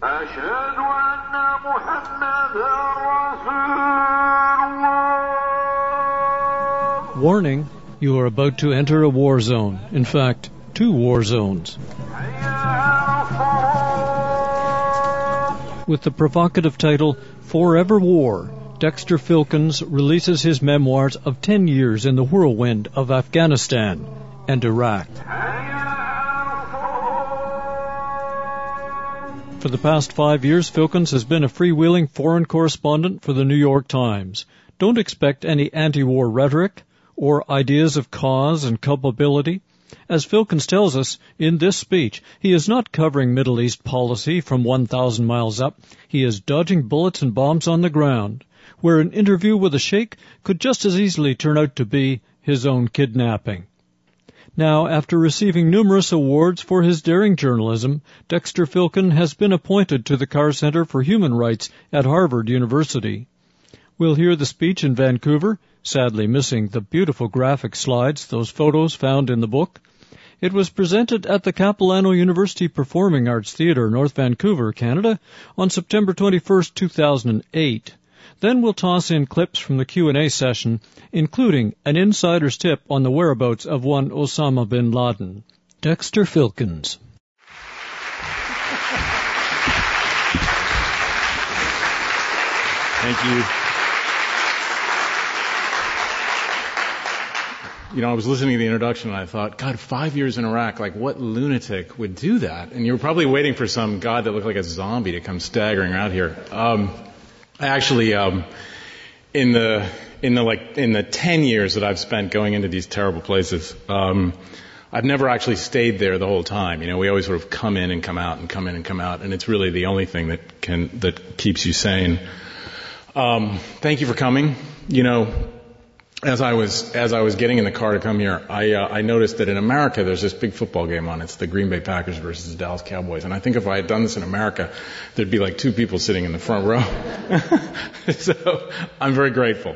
أشهد أن محمدًا رسول الله. Warning, you are about to enter a war zone. In fact, 2 war zones. With the provocative title, Forever War, Dexter Filkins releases his memoirs of 10 years in the whirlwind of Afghanistan and Iraq. For the past 5 years, Filkins has been a freewheeling foreign correspondent for the New York Times. Don't expect any anti-war rhetoric or ideas of cause and culpability. As Filkins tells us in this speech, he is not covering Middle East policy from 1,000 miles up. He is dodging bullets and bombs on the ground, where an interview with a sheikh could just as easily turn out to be his own kidnapping. Now, after receiving numerous awards for his daring journalism, Dexter Filkins has been appointed to the Carr Center for Human Rights at Harvard University. We'll hear the speech in Vancouver, sadly missing the beautiful graphic slides, those photos found in the book. It was presented at the Capilano University Performing Arts Theatre, North Vancouver, Canada, on September 21, 2008. Then we'll toss in clips from the Q&A session, including an insider's tip on the whereabouts of one Osama bin Laden. Dexter Filkins. Thank you. You know, I was listening to the introduction and I thought, God, 5 years in Iraq, like what lunatic would do that? And you were probably waiting for some god that looked like a zombie to come staggering out here. I actually, in the 10 years that I've spent going into these terrible places, I've never actually stayed there the whole time. You know, we always sort of come in and come out and come in and come out, and it's really the only thing that keeps you sane. Thank you for coming. You know, as I was getting in the car to come here, I noticed that in America there's this big football game on. It's the Green Bay Packers versus the Dallas Cowboys. And I think if I had done this in America, there'd be like 2 people sitting in the front row. So I'm very grateful.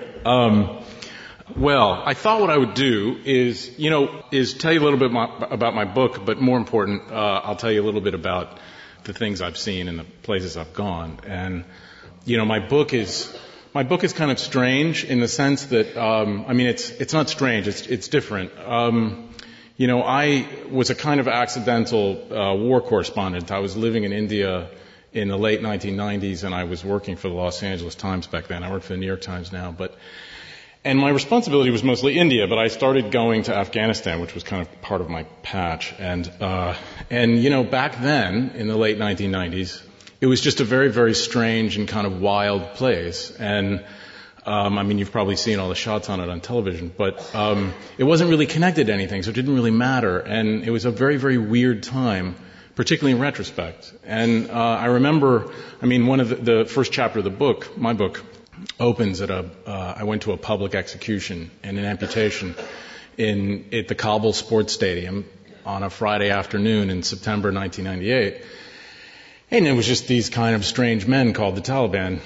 Well, I thought what I would do is tell you a little bit about my book, but more important, I'll tell you a little bit about the things I've seen and the places I've gone. And, you know, my book is kind of strange in the sense that, it's not strange, it's different. You know, I was a kind of accidental war correspondent. I was living in India in the late 1990s, and I was working for the Los Angeles Times back then. I work for the New York Times now, and my responsibility was mostly India, but I started going to Afghanistan, which was kind of part of my patch. And you know, back then, in the late 1990s, it was just a very, very strange and kind of wild place. And, you've probably seen all the shots on it on television, but it wasn't really connected to anything, so it didn't really matter. And it was a very, very weird time, particularly in retrospect. And I remember, one of the first chapter of the book, my book, opens at I went to a public execution and an amputation at the Kabul Sports Stadium on a Friday afternoon in September 1998. And it was just these kind of strange men called the Taliban,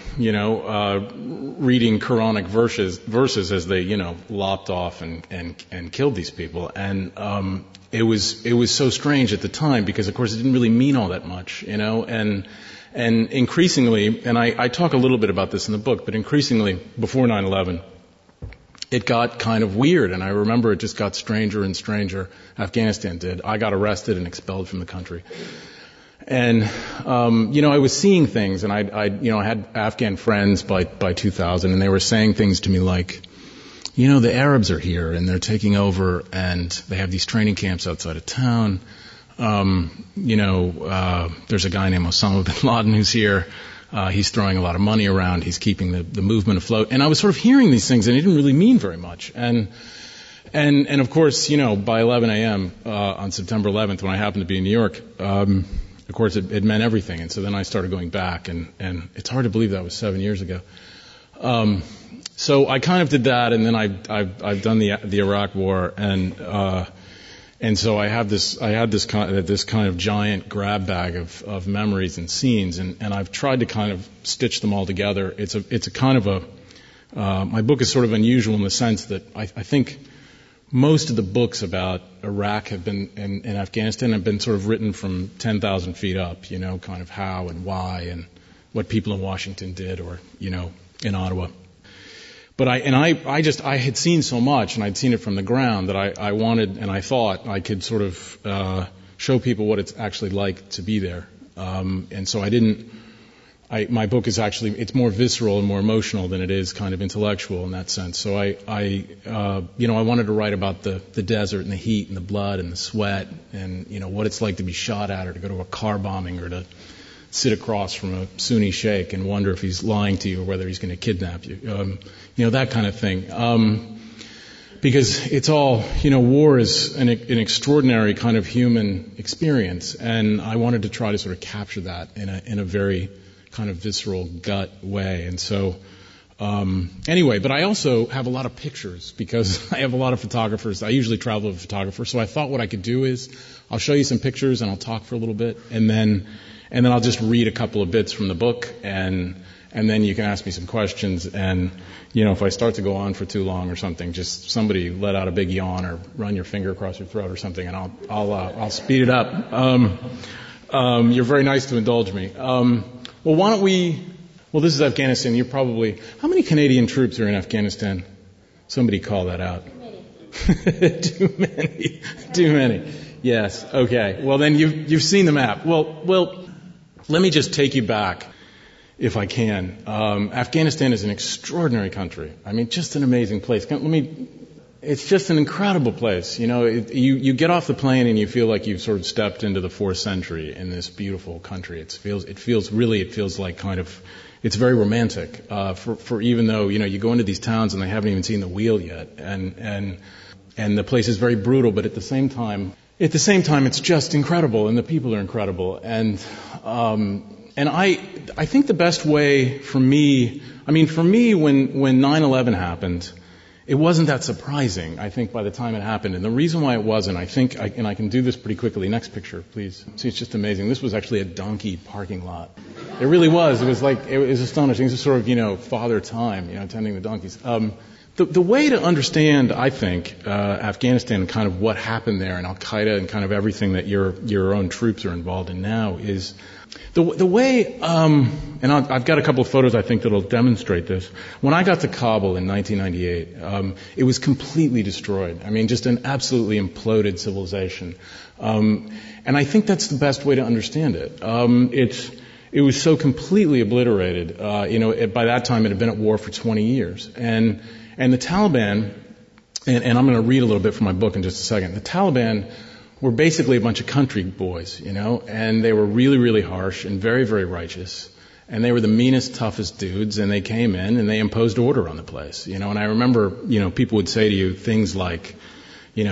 reading Quranic verses as they, lopped off and killed these people. And it was so strange at the time because, of course, it didn't really mean all that much, and increasingly, and I talk a little bit about this in the book, but increasingly before 9/11, it got kind of weird, and I remember it just got stranger and stranger. Afghanistan did. I got arrested and expelled from the country. And, I was seeing things, and I had Afghan friends by 2000, and they were saying things to me like, the Arabs are here, and they're taking over, and they have these training camps outside of town. There's a guy named Osama bin Laden who's here. He's throwing a lot of money around. He's keeping the movement afloat. And I was sort of hearing these things, and it didn't really mean very much. And of course, by 11 a.m. On September 11th, when I happened to be in New York, of course, it meant everything. And so then I started going back, and it's hard to believe that was 7 years ago. So I kind of did that, and then I've done the Iraq War, and so I had this kind of giant grab bag of memories and scenes, and I've tried to kind of stitch them all together. It's a kind of my book is sort of unusual in the sense that I think most of the books about Iraq have been, and Afghanistan have been sort of written from 10,000 feet up, kind of how and why and what people in Washington did or, in Ottawa. But I had seen so much and I'd seen it from the ground that I wanted and I thought I could sort of show people what it's actually like to be there. And so my book is actually, it's more visceral and more emotional than it is kind of intellectual in that sense. So I wanted to write about the desert and the heat and the blood and the sweat and, what it's like to be shot at or to go to a car bombing or to sit across from a Sunni sheikh and wonder if he's lying to you or whether he's going to kidnap you. That kind of thing. Because it's all, war is an extraordinary kind of human experience, and I wanted to try to sort of capture that in a very kind of visceral gut way. And so, anyway, but I also have a lot of pictures because I have a lot of photographers. I usually travel with a photographer, so I thought what I could do is I'll show you some pictures and I'll talk for a little bit, and then I'll just read a couple of bits from the book, and then you can ask me some questions, and if I start to go on for too long or something, just somebody let out a big yawn or run your finger across your throat or something, and I'll speed it up. You're very nice to indulge me. Well, why don't we? Well, this is Afghanistan. You're probably, how many Canadian troops are in Afghanistan? Somebody call that out. Too many. Yes. Okay. Well, then you've seen the map. Well, let me just take you back, if I can. Afghanistan is an extraordinary country. I mean, just an amazing place. It's just an incredible place. You get off the plane and you feel like you've sort of stepped into the 4th century in this beautiful country. It feels like kind of, it's very romantic. For even though, you go into these towns and they haven't even seen the wheel yet. And the place is very brutal, but at the same time, it's just incredible, and the people are incredible. And I think the best way for me, when 9/11 happened, it wasn't that surprising, I think, by the time it happened. And the reason why it wasn't, I think, and I can do this pretty quickly. Next picture, please. See, it's just amazing. This was actually a donkey parking lot. It really was. It was astonishing. It was sort of, father time, tending the donkeys. The way to understand, I think, Afghanistan and kind of what happened there and Al-Qaeda and kind of everything that your own troops are involved in now is the way, and I've got a couple of photos I think that'll demonstrate this. When I got to Kabul in 1998, it was completely destroyed. I mean, just an absolutely imploded civilization. And I think that's the best way to understand it. It was so completely obliterated. By that time it had been at war for 20 years. And the Taliban, and I'm going to read a little bit from my book in just a second. The Taliban were basically a bunch of country boys, and they were really, really harsh and very, very righteous. And they were the meanest, toughest dudes, and they came in and they imposed order on the place, and I remember, people would say to you things like, in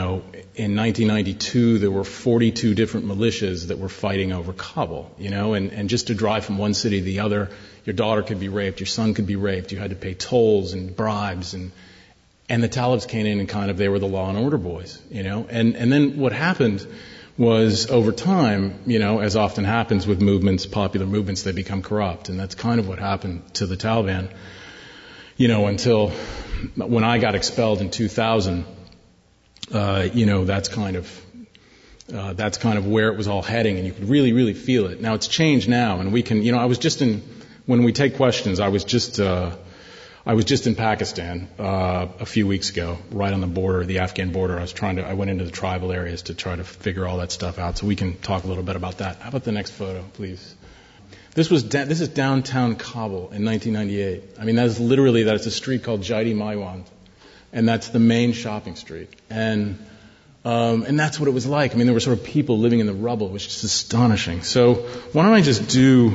1992 there were 42 different militias that were fighting over Kabul, and just to drive from one city to the other, your daughter could be raped, your son could be raped, you had to pay tolls and bribes, and the Talibs came in and kind of, they were the law and order boys, and then what happened was over time, as often happens with movements, popular movements, they become corrupt, and that's kind of what happened to the Taliban, until when I got expelled in 2000, that's kind of where it was all heading, and you could really, really feel it. Now it's changed now, and we can, when we take questions, I was just in Pakistan a few weeks ago, right on the border, the Afghan border. I went into the tribal areas to try to figure all that stuff out, so we can talk a little bit about that. How about the next photo, please? This is downtown Kabul in 1998. I mean, that's a street called Jaidi Maiwand, and that's the main shopping street. And that's what it was like. I mean, there were sort of people living in the rubble. It was just astonishing. So why don't I just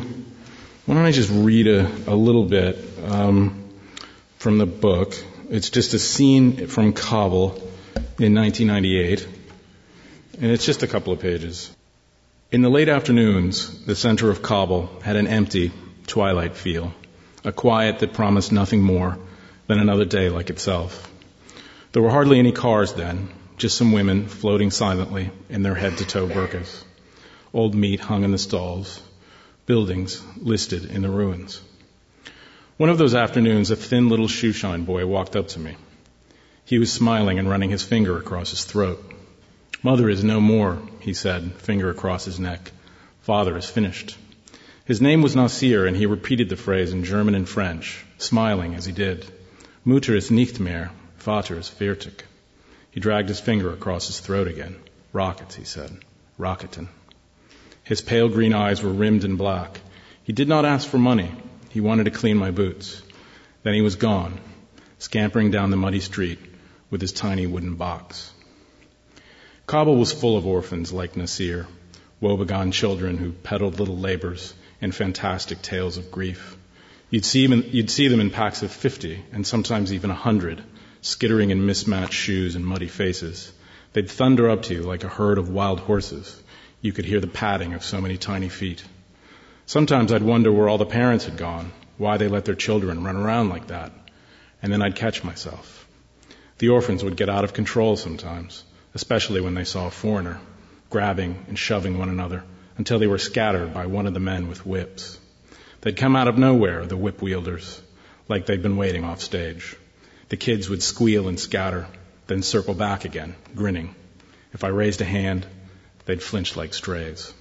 read a little bit from the book. It's just a scene from Kabul in 1998, and it's just a couple of pages. In the late afternoons, the center of Kabul had an empty, twilight feel, a quiet that promised nothing more than another day like itself. There were hardly any cars then, just some women floating silently in their head-to-toe burqas. Old meat hung in the stalls, buildings listed in the ruins. One of those afternoons, a thin little shoeshine boy walked up to me. He was smiling and running his finger across his throat. Mother is no more, he said, finger across his neck. Father is finished. His name was Nasir, and he repeated the phrase in German and French, smiling as he did. Mutter ist nicht mehr, Vater ist fertig. He dragged his finger across his throat again. Rockets, he said. Rocketen. His pale green eyes were rimmed in black. He did not ask for money. He wanted to clean my boots. Then he was gone, scampering down the muddy street with his tiny wooden box. Kabul was full of orphans like Nasir, woebegone children who peddled little labors and fantastic tales of grief. You'd see them in packs of 50 and sometimes even 100, skittering in mismatched shoes and muddy faces. They'd thunder up to you like a herd of wild horses. You could hear the padding of so many tiny feet. Sometimes I'd wonder where all the parents had gone, why they let their children run around like that. And then I'd catch myself. The orphans would get out of control sometimes, especially when they saw a foreigner, grabbing and shoving one another until they were scattered by one of the men with whips. They'd come out of nowhere, the whip wielders, like they'd been waiting off stage. The kids would squeal and scatter, then circle back again, grinning. If I raised a hand, they'd flinch like strays.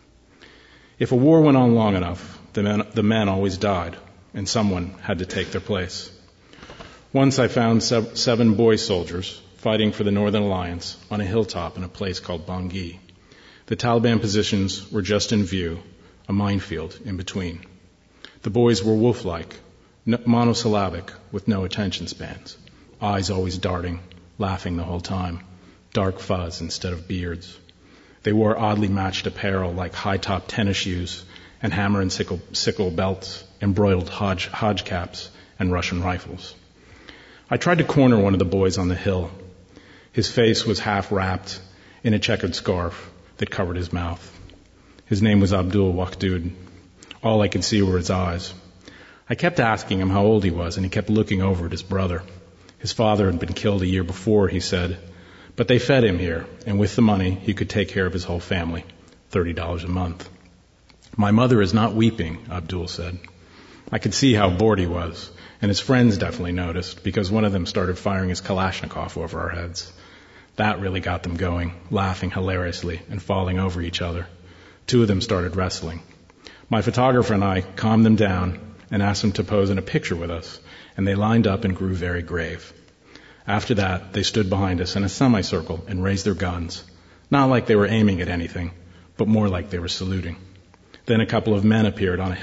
If a war went on long enough, the men always died, and someone had to take their place. Once I found 7 boy soldiers fighting for the Northern Alliance on a hilltop in a place called Bangui. The Taliban positions were just in view, a minefield in between. The boys were wolf-like, monosyllabic, with no attention spans, eyes always darting, laughing the whole time, dark fuzz instead of beards. They wore oddly matched apparel like high-top tennis shoes and hammer and sickle belts, embroidered Hodge caps, and Russian rifles. I tried to corner one of the boys on the hill. His face was half wrapped in a checkered scarf that covered his mouth. His name was Abdul Waqdud. All I could see were his eyes. I kept asking him how old he was, and he kept looking over at his brother. His father had been killed a year before, he said, but they fed him here, and with the money, he could take care of his whole family, $30 a month. My mother is not weeping, Abdul said. I could see how bored he was, and his friends definitely noticed, because one of them started firing his Kalashnikov over our heads. That really got them going, laughing hilariously and falling over each other. 2 of them started wrestling. My photographer and I calmed them down and asked them to pose in a picture with us, and they lined up and grew very grave. After that, they stood behind us in a semicircle and raised their guns, not like they were aiming at anything, but more like they were saluting. Then a couple of men appeared on the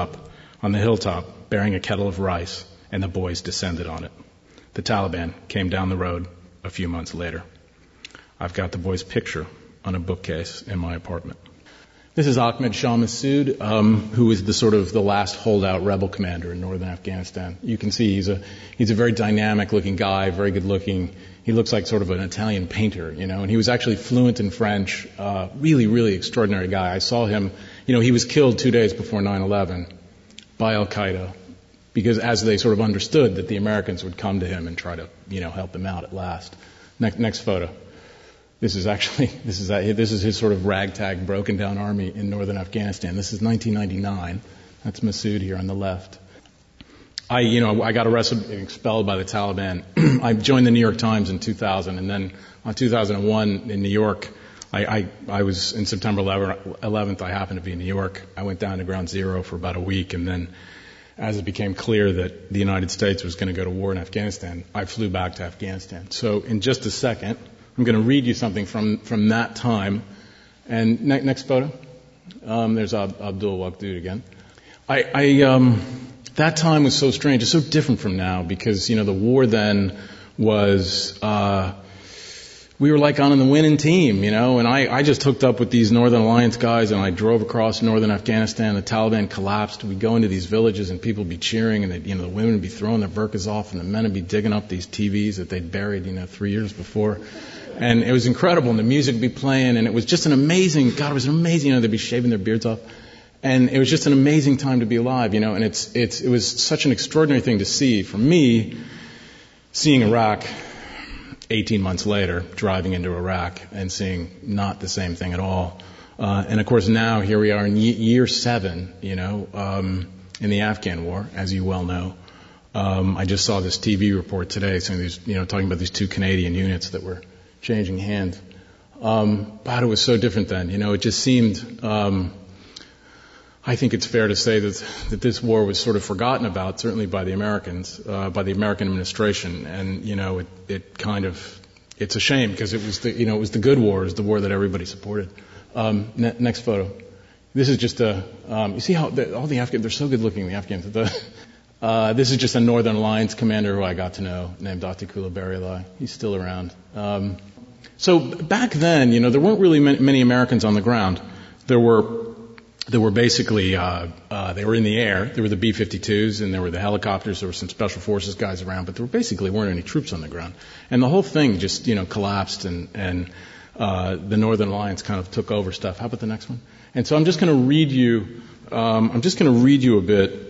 hilltop, bearing a kettle of rice, and the boys descended on it. The Taliban came down the road a few months later. I've got the boy's picture on a bookcase in my apartment. This is Ahmed Shah Massoud, who is the last holdout rebel commander in northern Afghanistan. You can see he's a very dynamic looking guy, very good looking. He looks like sort of an Italian painter, and he was actually fluent in French, really, really extraordinary guy. I saw him, he was killed 2 days before 9/11 by Al-Qaeda, because as they sort of understood that the Americans would come to him and try to, help him out at last. Next photo. This is his sort of ragtag, broken down army in northern Afghanistan. This is 1999. That's Massoud here on the left. I got arrested and expelled by the Taliban. I joined the New York Times in 2000, and then on 2001 in New York, I was in September 11th. I happened to be in New York. I went down to Ground Zero for about a week, and then as it became clear that the United States was going to go to war in Afghanistan, I flew back to Afghanistan. So in just a second, I'm going to read you something from that time. And next photo. There's Abdul Waqdud again. That time was so strange. It's so different from now because, the war then was, we were like on the winning team, and I just hooked up with these Northern Alliance guys and I drove across northern Afghanistan. The Taliban collapsed. We'd go into these villages and people would be cheering and the women would be throwing their burqas off and the men would be digging up these TVs that they'd buried, 3 years before. And it was incredible, and the music would be playing, and it was just it was amazing, they'd be shaving their beards off. And it was just an amazing time to be alive, and it was such an extraordinary thing to see. For me, seeing Iraq 18 months later, driving into Iraq and seeing not the same thing at all. And of course now, here we are in year 7, in the Afghan war, as you well know. I just saw this TV report today saying these, talking about these 2 Canadian units that were changing hands. But it was so different then. It just seemed, I think it's fair to say that this war was sort of forgotten about, certainly by the Americans, by the American administration. And, it's a shame because it was the good war, it was the war that everybody supported. Next photo. This is just you see how all the Afghans, they're so good looking, the Afghans. This is just a Northern Alliance commander who I got to know named Dr. Kula Barilai. He's still around. So back then, there weren't really many Americans on the ground. There were basically, they were in the air. There were the B-52s and there were the helicopters. There were some special forces guys around, but there basically weren't any troops on the ground. And the whole thing just, collapsed and the Northern Alliance kind of took over stuff. How about the next one? And so I'm just going to read you, a bit,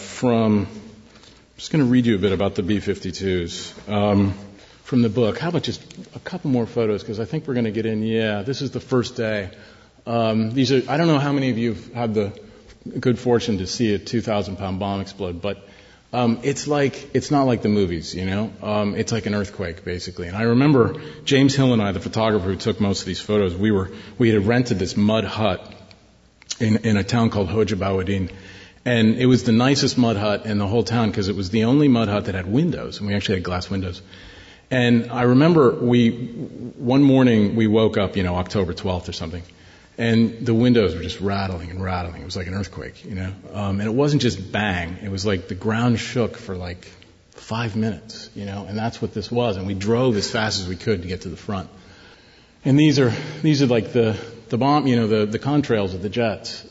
about the B-52s, from the book. How about just a couple more photos? Because I think we're going to get in. Yeah, this is the first day. These are, I don't know how many of you have had the good fortune to see a 2,000-pound bomb explode, but it's not like the movies, It's like an earthquake, basically. And I remember James Hill and I, the photographer who took most of these photos, we had rented this mud hut in a town called Hojabawadin. And it was the nicest mud hut in the whole town because it was the only mud hut that had windows, and we actually had glass windows. And I remember one morning we woke up, October 12th or something, and the windows were just rattling and rattling. It was like an earthquake, and it wasn't just bang. It was like the ground shook for 5 minutes, and that's what this was. And we drove as fast as we could to get to the front. And these are like the bomb, the contrails of the jets.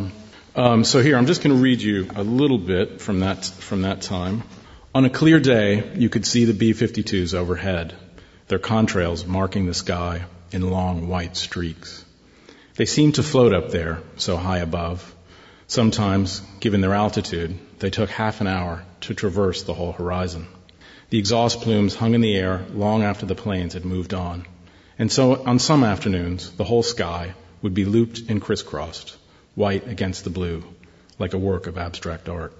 So here, I'm just going to read you a little bit from that time. On a clear day, you could see the B-52s overhead, their contrails marking the sky in long white streaks. They seemed to float up there, so high above. Sometimes, given their altitude, they took half an hour to traverse the whole horizon. The exhaust plumes hung in the air long after the planes had moved on. And so, on some afternoons, the whole sky would be looped and crisscrossed, white against the blue, like a work of abstract art.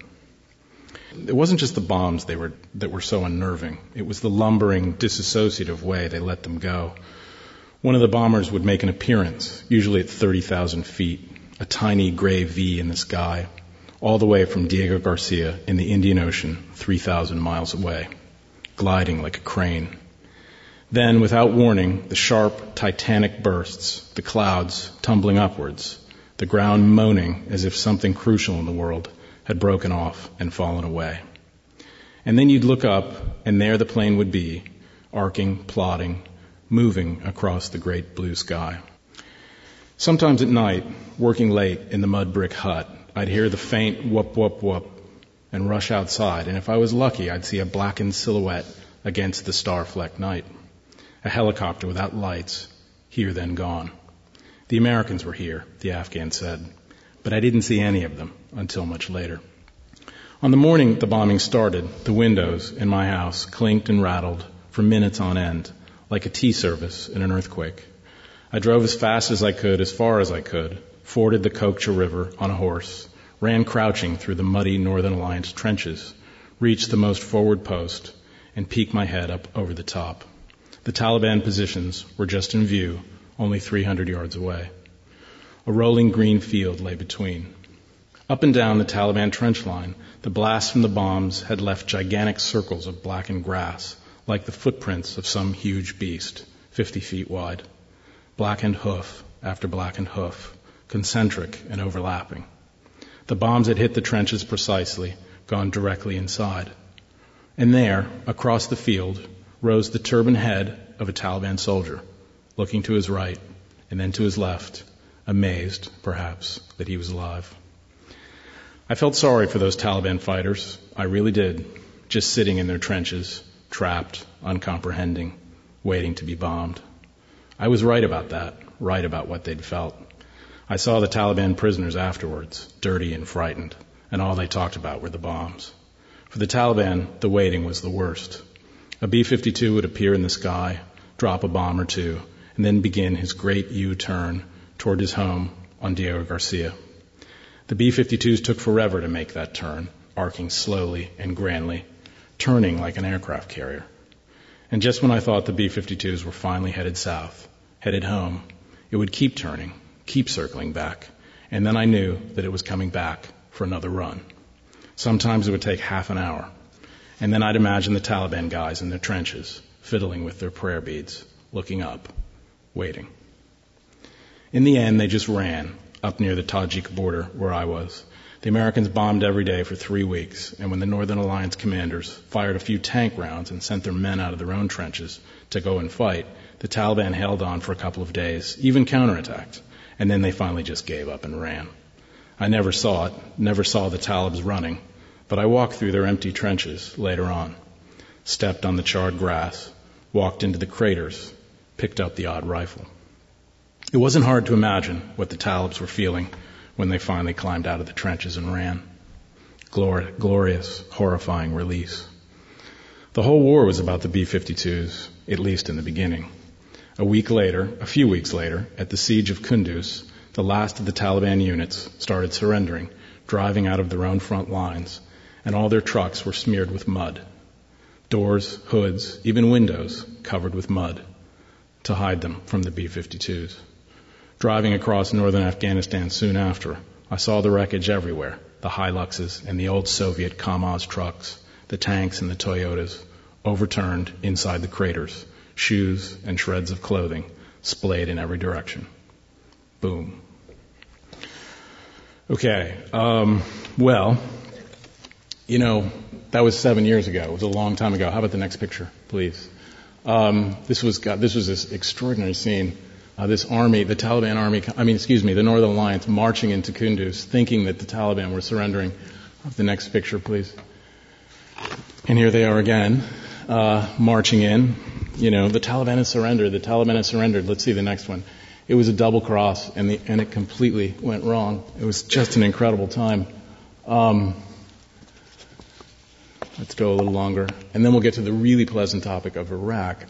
It wasn't just the bombs that were so unnerving. It was the lumbering, disassociative way they let them go. One of the bombers would make an appearance, usually at 30,000 feet, a tiny gray V in the sky, all the way from Diego Garcia in the Indian Ocean, 3,000 miles away, gliding like a crane. Then, without warning, the sharp, titanic bursts, the clouds tumbling upwards, the ground moaning as if something crucial in the world had broken off and fallen away. And then you'd look up, and there the plane would be, arcing, plodding, moving across the great blue sky. Sometimes at night, working late in the mud brick hut, I'd hear the faint whoop, whoop, whoop, and rush outside, and if I was lucky, I'd see a blackened silhouette against the star-flecked night. A helicopter without lights, here then gone. The Americans were here, the Afghan said, but I didn't see any of them until much later. On the morning the bombing started, the windows in my house clinked and rattled for minutes on end, like a tea service in an earthquake. I drove as fast as I could, as far as I could, forded the Kokcha River on a horse, ran crouching through the muddy Northern Alliance trenches, reached the most forward post, and peeked my head up over the top. The Taliban positions were just in view, only 300 yards away. A rolling green field lay between. Up and down the Taliban trench line, the blasts from the bombs had left gigantic circles of blackened grass, like the footprints of some huge beast, 50 feet wide. Blackened hoof after blackened hoof, concentric and overlapping. The bombs had hit the trenches precisely, gone directly inside. And there, across the field, rose the turbaned head of a Taliban soldier, looking to his right and then to his left, amazed, perhaps, that he was alive. I felt sorry for those Taliban fighters. I really did, just sitting in their trenches, trapped, uncomprehending, waiting to be bombed. I was right about that, right about what they'd felt. I saw the Taliban prisoners afterwards, dirty and frightened, and all they talked about were the bombs. For the Taliban, the waiting was the worst. A B-52 would appear in the sky, drop a bomb or two, and then begin his great U-turn toward his home on Diego Garcia. The B-52s took forever to make that turn, arcing slowly and grandly, turning like an aircraft carrier. And just when I thought the B-52s were finally headed south, headed home, it would keep turning, keep circling back. And then I knew that it was coming back for another run. Sometimes it would take half an hour. And then I'd imagine the Taliban guys in their trenches, fiddling with their prayer beads, looking up, waiting. In the end, they just ran up near the Tajik border where I was. The Americans bombed every day for 3 weeks, and when the Northern Alliance commanders fired a few tank rounds and sent their men out of their own trenches to go and fight, the Taliban held on for a couple of days, even counterattacked, and then they finally just gave up and ran. I never saw it, never saw the Talibs running, but I walked through their empty trenches later on, stepped on the charred grass, walked into the craters, picked up the odd rifle. It wasn't hard to imagine what the Talibs were feeling when they finally climbed out of the trenches and ran. Glorious, horrifying release. The whole war was about the B-52s, at least in the beginning. A few weeks later, at the siege of Kunduz, the last of the Taliban units started surrendering, driving out of their own front lines, and all their trucks were smeared with mud. Doors, hoods, even windows covered with mud to hide them from the B-52s. Driving across northern Afghanistan soon after, I saw the wreckage everywhere, the Hiluxes and the old Soviet Kamaz trucks, the tanks and the Toyotas, overturned inside the craters, shoes and shreds of clothing splayed in every direction. Boom. Okay, that was 7 years ago. It was a long time ago. How about the next picture, please? This was this extraordinary scene. This army, the Northern Alliance marching into Kunduz, thinking that the Taliban were surrendering. The next picture, please. And here they are again, marching in. The Taliban has surrendered. The Taliban has surrendered. Let's see the next one. It was a double cross, and it completely went wrong. It was just an incredible time. Let's go a little longer, and then we'll get to the really pleasant topic of Iraq.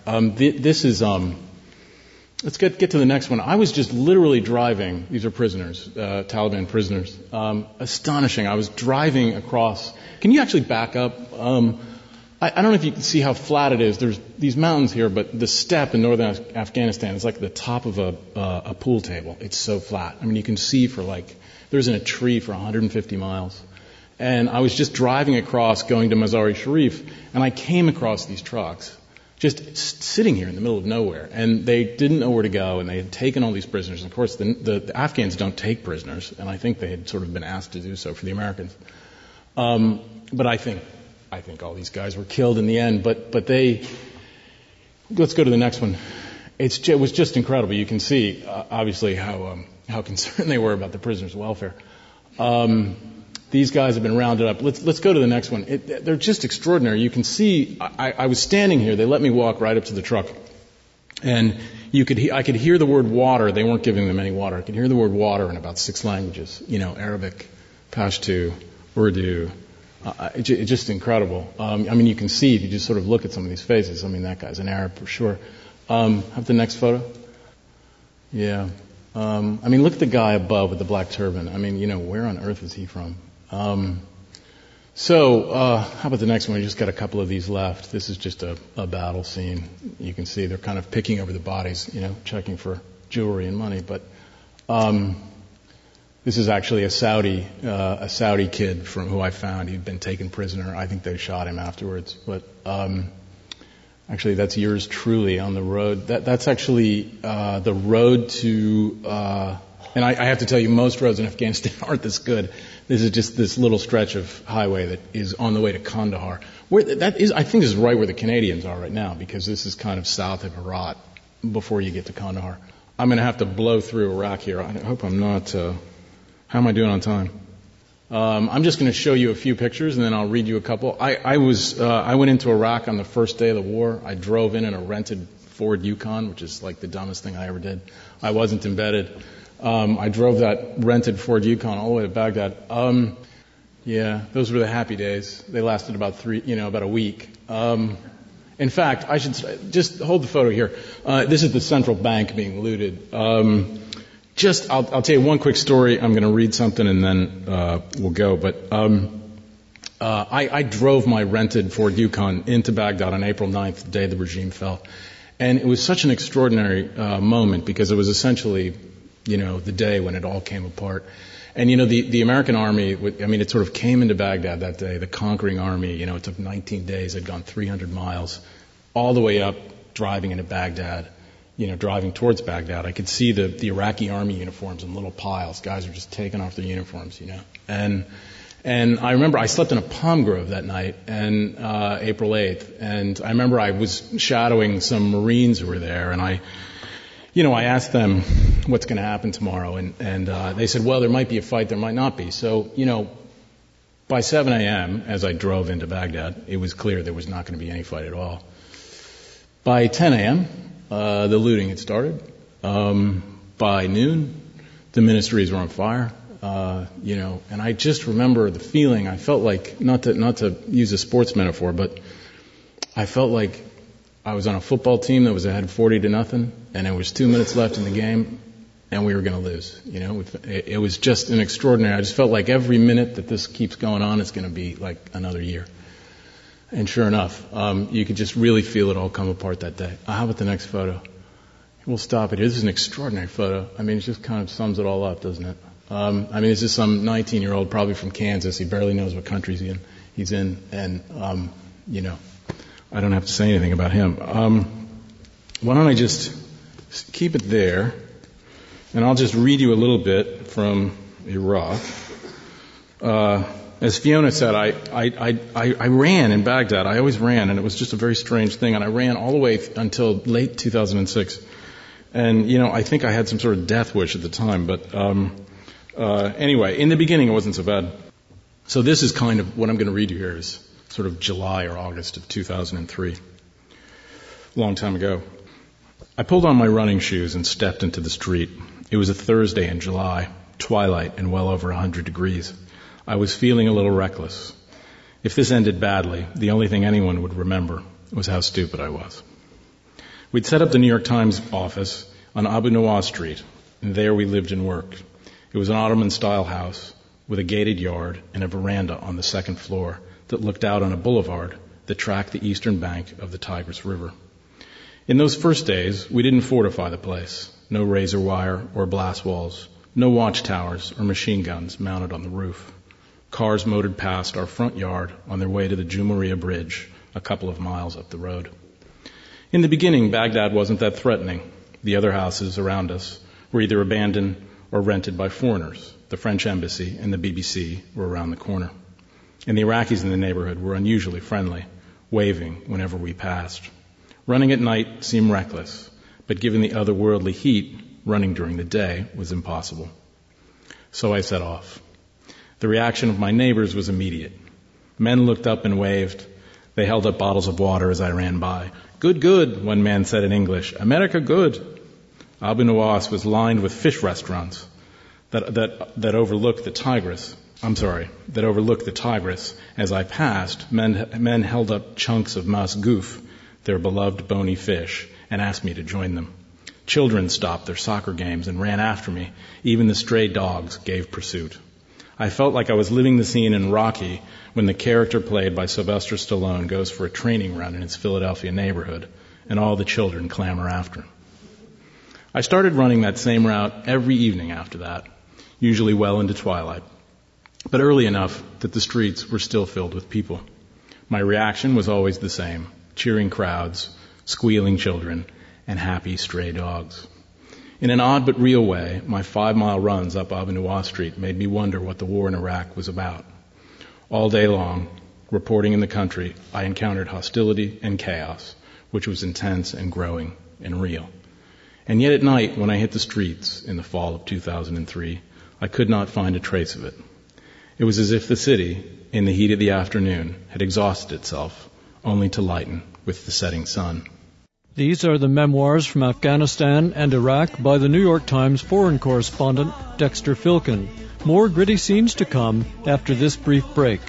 Let's get to the next one. I was just literally driving. These are prisoners, Taliban prisoners. Astonishing. I was driving across. Can you actually back up? I don't know if you can see how flat it is. There's these mountains here, but the steppe in northern Afghanistan is like the top of a pool table. It's so flat. I mean, you can see there isn't a tree for 150 miles. And I was just driving across, going to Mazar-e Sharif, and I came across these trucks, just sitting here in the middle of nowhere. And they didn't know where to go, and they had taken all these prisoners. And of course, the Afghans don't take prisoners, and I think they had sort of been asked to do so for the Americans. But I think all these guys were killed in the end. But let's go to the next one. It was just incredible. You can see, obviously, how concerned they were about the prisoners' welfare. These guys have been rounded up. Let's go to the next one. They're just extraordinary. You can see, I was standing here. They let me walk right up to the truck. And I could hear the word water. They weren't giving them any water. I could hear the word water in about 6 languages. Arabic, Pashto, Urdu. It's just incredible. You can see if you just sort of look at some of these faces. That guy's an Arab for sure. Have the next photo? Yeah. Look at the guy above with the black turban. Where on earth is he from? How about the next one? We just got a couple of these left. This is just a battle scene. You can see they're kind of picking over the bodies, checking for jewelry and money. But this is actually a Saudi kid from who I found. He'd been taken prisoner. I think they shot him afterwards. But actually, that's yours truly on the road. That's actually the road to. And I have to tell you, most roads in Afghanistan aren't this good. This is just this little stretch of highway that is on the way to Kandahar. I think this is right where the Canadians are right now, because this is kind of south of Herat before you get to Kandahar. I'm going to have to blow through Iraq here. I hope I'm not. How am I doing on time? I'm just going to show you a few pictures, and then I'll read you a couple. I went into Iraq on the first day of the war. I drove in a rented Ford Yukon, which is like the dumbest thing I ever did. I wasn't embedded. I drove that rented Ford Yukon all the way to Baghdad. Those were the happy days. They lasted about a week. In fact, I should just hold the photo here. This is the central bank being looted. I'll tell you one quick story. I'm going to read something and then we'll go. But I drove my rented Ford Yukon into Baghdad on April 9th, the day the regime fell. And it was such an extraordinary moment because it was essentially, the day when it all came apart. And, the American army, it sort of came into Baghdad that day, the conquering army. It took 19 days. They'd gone 300 miles all the way up, driving into Baghdad, driving towards Baghdad. I could see the Iraqi army uniforms in little piles. Guys were just taking off their uniforms, And I remember I slept in a palm grove that night, and April 8th. And I remember I was shadowing some Marines who were there, and I asked them what's going to happen tomorrow, and they said, well, there might be a fight, there might not be. So, by 7 a.m., as I drove into Baghdad, it was clear there was not going to be any fight at all. By 10 a.m., the looting had started. By noon, the ministries were on fire. And I just remember the feeling. I felt like, not to use a sports metaphor, but I felt like I was on a football team that was ahead 40-0, and there was 2 minutes left in the game, and we were going to lose. It was just an extraordinary. I just felt like every minute that this keeps going on, it's going to be like another year. And sure enough, you could just really feel it all come apart that day. How about the next photo? We'll stop it here. This is an extraordinary photo. It just kind of sums it all up, doesn't it? This is some 19-year-old, probably from Kansas. He barely knows what country he's in, and I don't have to say anything about him. Why don't I just keep it there, and I'll just read you a little bit from Iraq. As Fiona said, I ran in Baghdad. I always ran, and it was just a very strange thing. And I ran all the way until late 2006. And, I think I had some sort of death wish at the time. But anyway, in the beginning, it wasn't so bad. So this is kind of what I'm going to read you here is sort of July or August of 2003. A long time ago. I pulled on my running shoes and stepped into the street. It was a Thursday in July, twilight and well over 100 degrees. I was feeling a little reckless. If this ended badly, the only thing anyone would remember was how stupid I was. We'd set up the New York Times office on Abu Nawas Street, and there we lived and worked. It was an Ottoman-style house with a gated yard and a veranda on the second floor that looked out on a boulevard that tracked the eastern bank of the Tigris River. In those first days, we didn't fortify the place. No razor wire or blast walls, no watchtowers or machine guns mounted on the roof. Cars motored past our front yard on their way to the Jumeirah Bridge, a couple of miles up the road. In the beginning, Baghdad wasn't that threatening. The other houses around us were either abandoned or rented by foreigners. The French embassy and the BBC were around the corner. And the Iraqis in the neighborhood were unusually friendly, waving whenever we passed. Running at night seemed reckless, but given the otherworldly heat, running during the day was impossible. So I set off. The reaction of my neighbors was immediate. Men looked up and waved. They held up bottles of water as I ran by. Good, good, one man said in English. America good. Abu Nawas was lined with fish restaurants that overlooked the Tigris. That overlooked the Tigris. As I passed, men held up chunks of mas goof, their beloved bony fish, and asked me to join them. Children stopped their soccer games and ran after me. Even the stray dogs gave pursuit. I felt like I was living the scene in Rocky when the character played by Sylvester Stallone goes for a training run in his Philadelphia neighborhood, and all the children clamor after him. I started running that same route every evening after that, usually well into twilight, but early enough that the streets were still filled with people. My reaction was always the same, cheering crowds, squealing children, and happy stray dogs. In an odd but real way, my 5-mile runs up Abu Nawas Street made me wonder what the war in Iraq was about. All day long, reporting in the country, I encountered hostility and chaos, which was intense and growing and real. And yet at night, when I hit the streets in the fall of 2003, I could not find a trace of it. It was as if the city, in the heat of the afternoon, had exhausted itself, only to lighten with the setting sun. These are the memoirs from Afghanistan and Iraq by the New York Times foreign correspondent Dexter Filkin. More gritty scenes to come after this brief break.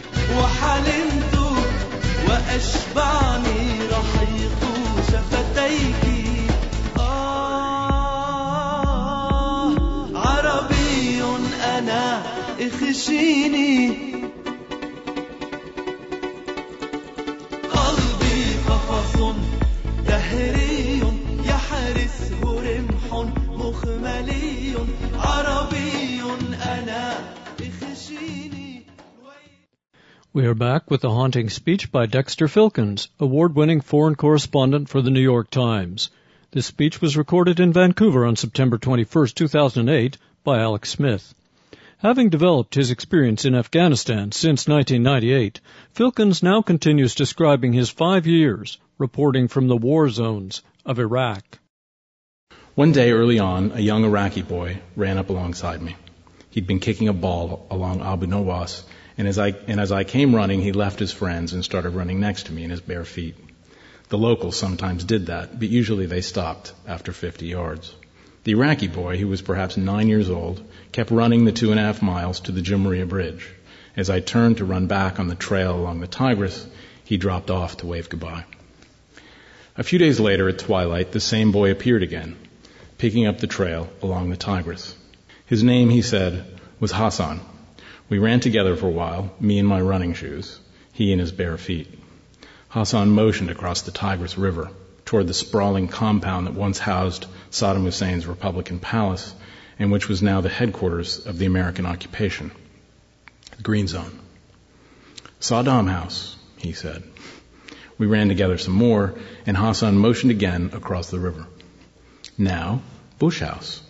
We are back with the haunting speech by Dexter Filkins, award-winning foreign correspondent for the New York Times. This speech was recorded in Vancouver on September 21, 2008, by Alex Smith. Having developed his experience in Afghanistan since 1998, Filkins now continues describing his 5 years reporting from the war zones of Iraq. One day early on, a young Iraqi boy ran up alongside me. He'd been kicking a ball along Abu Nawas, and as I came running, he left his friends and started running next to me in his bare feet. The locals sometimes did that, but usually they stopped after 50 yards. The Iraqi boy, who was perhaps 9 years old, kept running the 2.5 miles to the Jumriya Bridge. As I turned to run back on the trail along the Tigris, he dropped off to wave goodbye. A few days later, at twilight, the same boy appeared again, picking up the trail along the Tigris. His name, he said, was Hassan. We ran together for a while, me in my running shoes, he in his bare feet. Hassan motioned across the Tigris River toward the sprawling compound that once housed Saddam Hussein's Republican palace and which was now the headquarters of the American occupation, the Green Zone. Saddam House, he said. We ran together some more, and Hassan motioned again across the river. Now, Bush House.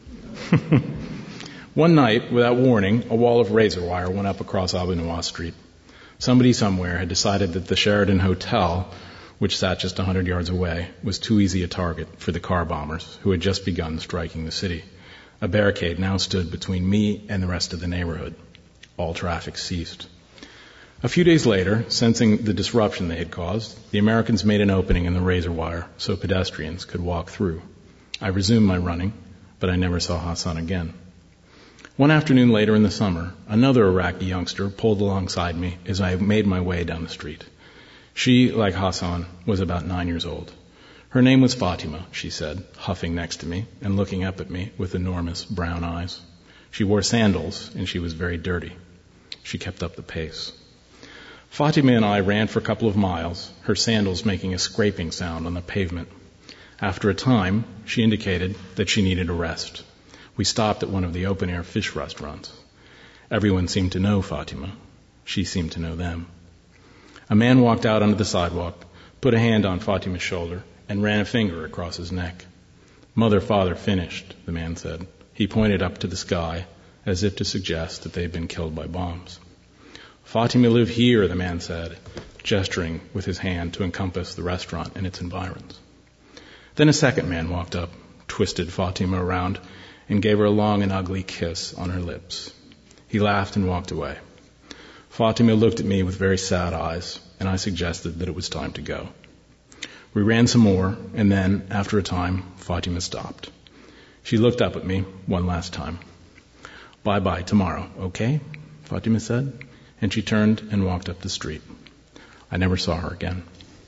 One night, without warning, a wall of razor wire went up across Abu Nawas Street. Somebody somewhere had decided that the Sheraton Hotel, which sat just 100 yards away, was too easy a target for the car bombers who had just begun striking the city. A barricade now stood between me and the rest of the neighborhood. All traffic ceased. A few days later, sensing the disruption they had caused, the Americans made an opening in the razor wire so pedestrians could walk through. I resumed my running, but I never saw Hassan again. One afternoon later in the summer, another Iraqi youngster pulled alongside me as I made my way down the street. She, like Hassan, was about 9 years old. Her name was Fatima, she said, huffing next to me and looking up at me with enormous brown eyes. She wore sandals, and she was very dirty. She kept up the pace. Fatima and I ran for a couple of miles, her sandals making a scraping sound on the pavement. After a time, she indicated that she needed a rest. We stopped at one of the open-air fish restaurants. Everyone seemed to know Fatima. She seemed to know them. A man walked out onto the sidewalk, put a hand on Fatima's shoulder, and ran a finger across his neck. Mother, father, finished, the man said. He pointed up to the sky, as if to suggest that they had been killed by bombs. Fatima live here, the man said, gesturing with his hand to encompass the restaurant and its environs. Then a second man walked up, twisted Fatima around, and gave her a long and ugly kiss on her lips. He laughed and walked away. Fatima looked at me with very sad eyes, and I suggested that it was time to go. We ran some more, and then, after a time, Fatima stopped. She looked up at me one last time. Bye-bye tomorrow, okay? Fatima said, and she turned and walked up the street. I never saw her again.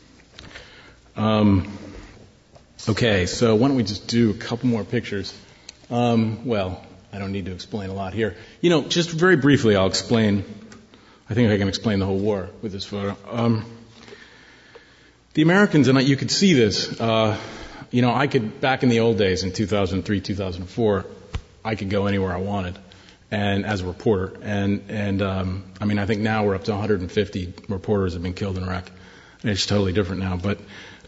Okay, so why don't we just do a couple more pictures? Well, I don't need to explain a lot here. Just very briefly, I'll explain. I think I can explain the whole war with this photo. The Americans, and you could see this, I could, back in the old days, in 2003, 2004, I could go anywhere I wanted, and as a reporter. I think now we're up to 150 reporters have been killed in Iraq. And it's totally different now, but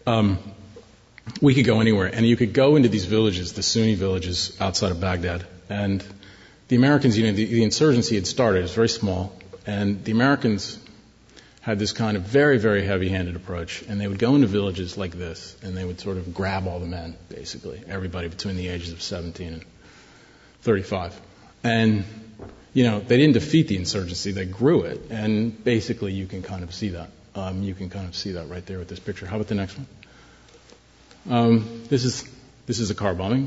we could go anywhere, and you could go into these villages, the Sunni villages outside of Baghdad, and the Americans, the insurgency had started. It was very small, and the Americans had this kind of very, very heavy-handed approach, and they would go into villages like this, and they would sort of grab all the men, basically, everybody between the ages of 17 and 35. And, they didn't defeat the insurgency, they grew it, and basically you can kind of see that. You can kind of see that right there with this picture. How about the next one? This is a car bombing.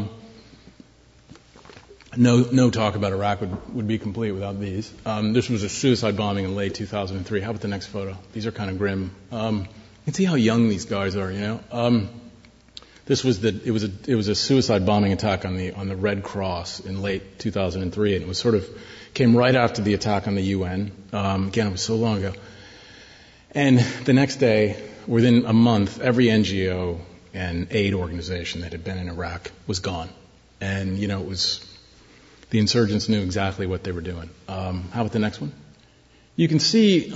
No talk about Iraq would be complete without these. This was a suicide bombing in late 2003. How about the next photo? These are kind of grim. You can see how young these guys are. This was it was a suicide bombing attack on the Red Cross in late 2003, and it was came right after the attack on the UN. Again, it was so long ago. And the next day, within a month, every NGO and aid organization that had been in Iraq was gone. And, it was, the insurgents knew exactly what they were doing. How about the next one? you can see,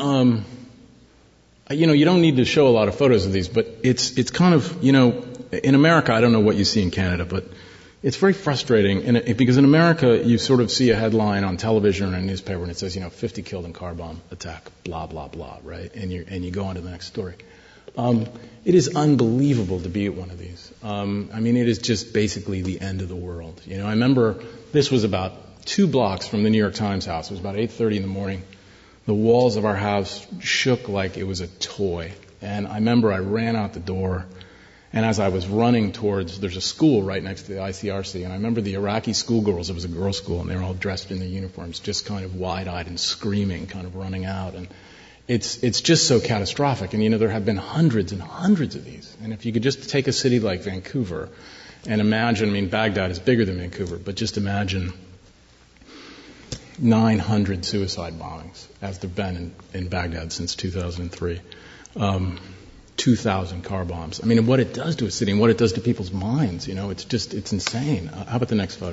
you don't need to show a lot of photos of these, but it's kind of, in America, I don't know what you see in Canada, but it's very frustrating because in America, you sort of see a headline on television or in a newspaper and it says, 50 killed in car bomb attack, blah, blah, blah, right? And you go on to the next story. It is unbelievable to be at one of these. It is just basically the end of the world. I remember this was about 2 blocks from the New York Times house. It was about 8:30 in the morning. The walls of our house shook like it was a toy. And I remember I ran out the door, and as I was running there's a school right next to the ICRC, and I remember the Iraqi schoolgirls, it was a girls' school, and they were all dressed in their uniforms, just kind of wide-eyed and screaming, kind of running out. And it's just so catastrophic. And, there have been hundreds and hundreds of these. And if you could just take a city like Vancouver and imagine, Baghdad is bigger than Vancouver, but just imagine 900 suicide bombings, as there have been in Baghdad since 2003. 2,000 car bombs. And what it does to a city and what it does to people's minds, it's insane. How about the next photo?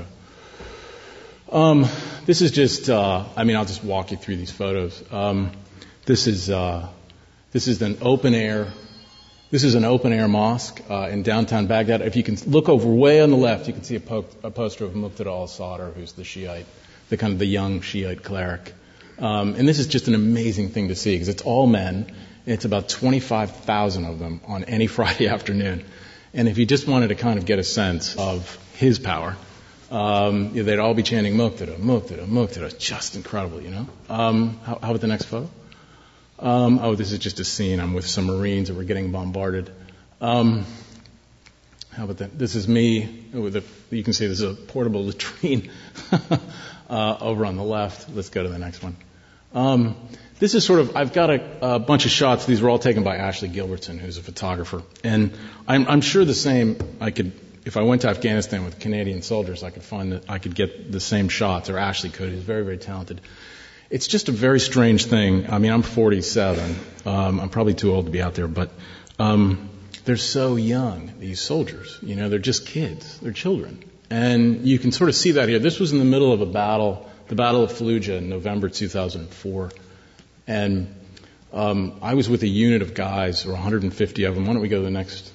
This is just, I'll just walk you through these photos. This is an open air mosque in downtown Baghdad. If you can look over way on the left, you can see a poster of Muqtada al-Sadr, who's the Shiite, the young Shiite cleric. And this is just an amazing thing to see because it's all men. It's about 25,000 of them on any Friday afternoon. And if you just wanted to kind of get a sense of his power, they'd all be chanting Muqtada, Muqtada, Muqtada. It's just incredible, How about the next photo? This is just a scene. I'm with some Marines and we're getting bombarded. How about that? This is me. You can see there's a portable latrine over on the left. Let's go to the next one. This is I've got a bunch of shots. These were all taken by Ashley Gilbertson, who's a photographer. And I'm sure the same, if I went to Afghanistan with Canadian soldiers, I could find that I could get the same shots, or Ashley could. He's very, very talented. It's just a very strange thing. I'm 47. I'm probably too old to be out there, but they're so young, these soldiers. They're just kids. They're children. And you can sort of see that here. This was in the middle of a battle, the Battle of Fallujah in November 2004. And I was with a unit of guys, or 150 of them. Why don't we go to the next?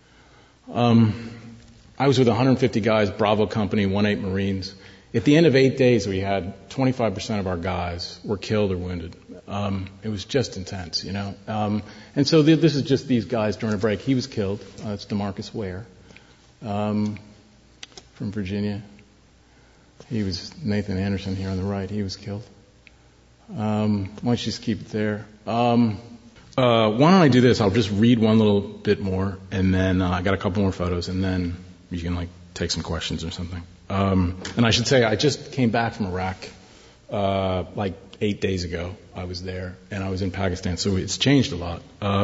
I was with 150 guys, Bravo Company, 1-8 Marines. At the end of 8 days, we had 25% of our guys were killed or wounded. It was just intense, And so this is just these guys during a break. He was killed. That's DeMarcus Ware from Virginia. He was Nathan Anderson here on the right. He was killed. Why don't you just keep it there? Why don't I do this? I'll just read one little bit more, and then I got a couple more photos, and then you can take some questions or something. And I should say, I just came back from Iraq 8 days ago. I was there, and I was in Pakistan, so it's changed a lot.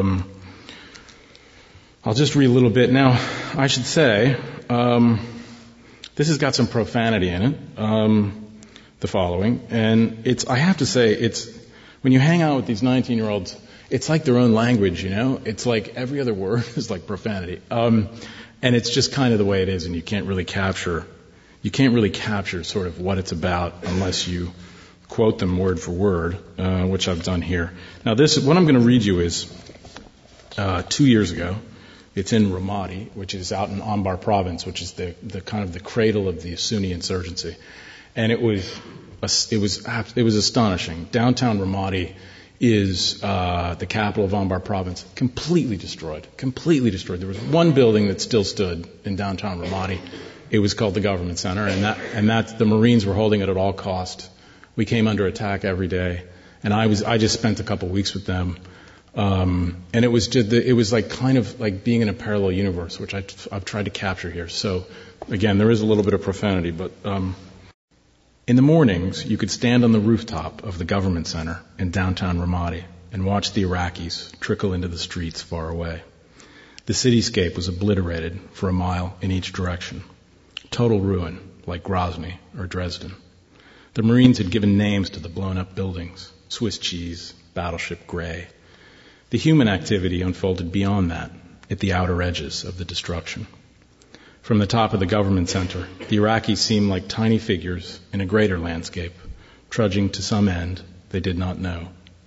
I'll just read a little bit. Now, I should say, this has got some profanity in it. The following, and I have to say, when you hang out with these 19-year-olds, it's like their own language, It's like every other word is like profanity. And it's just kind of the way it is, and you can't really capture sort of what it's about unless you quote them word for word, which I've done here. Now what I'm going to read you is 2 years ago. It's in Ramadi, which is out in Anbar province, which is the kind of the cradle of the Sunni insurgency. And it was astonishing. Downtown Ramadi is the capital of Anbar province, completely destroyed. There was one building that still stood in downtown Ramadi. It was called the Government Center, and that the Marines were holding it at all cost. We came under attack every day, and I just spent a couple weeks with them. And it was like kind of like being in a parallel universe, which I've tried to capture here. So again, there is a little bit of profanity, but in the mornings, you could stand on the rooftop of the Government Center in downtown Ramadi and watch the Iraqis trickle into the streets far away. The cityscape was obliterated for a mile in each direction. Total ruin, like Grozny or Dresden. The Marines had given names to the blown-up buildings: Swiss cheese, Battleship Gray. The human activity unfolded beyond that, at the outer edges of the destruction. From the top of the Government Center, the Iraqis seemed like tiny figures in a greater landscape, trudging to some end they did not know.